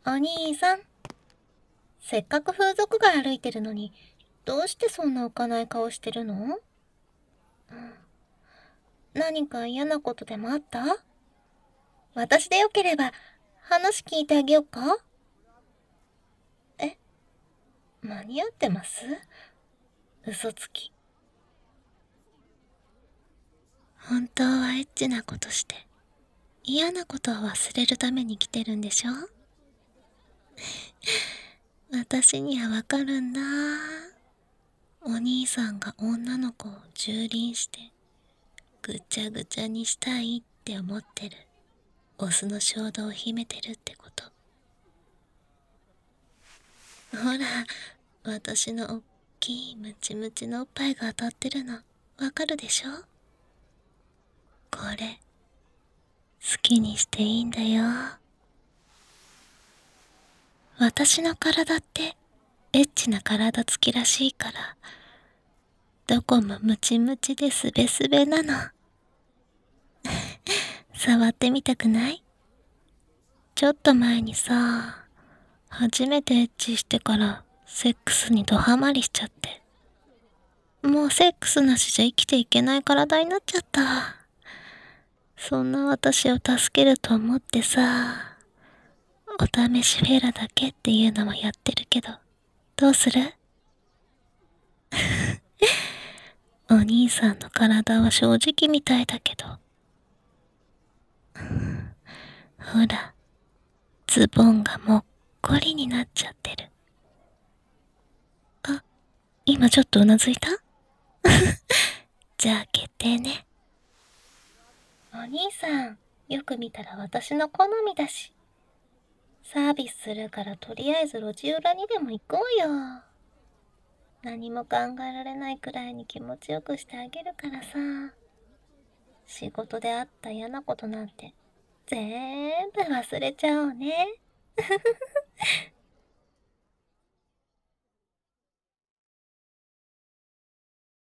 お兄さん、せっかく風俗街歩いてるのに、どうしてそんな浮かない顔してるの？何か嫌なことでもあった？私でよければ話聞いてあげようか？え、間に合ってます？嘘つき。本当はエッチなことして、嫌なことを忘れるために来てるんでしょ？私にはわかるんだ。お兄さんが女の子を蹂躙してぐちゃぐちゃにしたいって思ってるオスの衝動を秘めてるってこと。ほら、私のおっきいムチムチのおっぱいが当たってるのわかるでしょ？これ好きにしていいんだよ。私の体ってエッチな体つきらしいから、どこもムチムチでスベスベなの。触ってみたくない？ちょっと前にさ、初めてエッチしてからセックスにドハマりしちゃって。もうセックスなしじゃ生きていけない体になっちゃった。そんな私を助けると思ってさ、お試しフェラだけっていうのもやってるけど、どうする？お兄さんの体は正直みたいだけど。ほら、ズボンがもっこりになっちゃってる。あ、今ちょっとうなずいた？じゃあ決定ね。お兄さん、よく見たら私の好みだし。サービスするからとりあえず路地裏にでも行こうよ。何も考えられないくらいに気持ちよくしてあげるからさ。仕事であった嫌なことなんて全部忘れちゃおうね。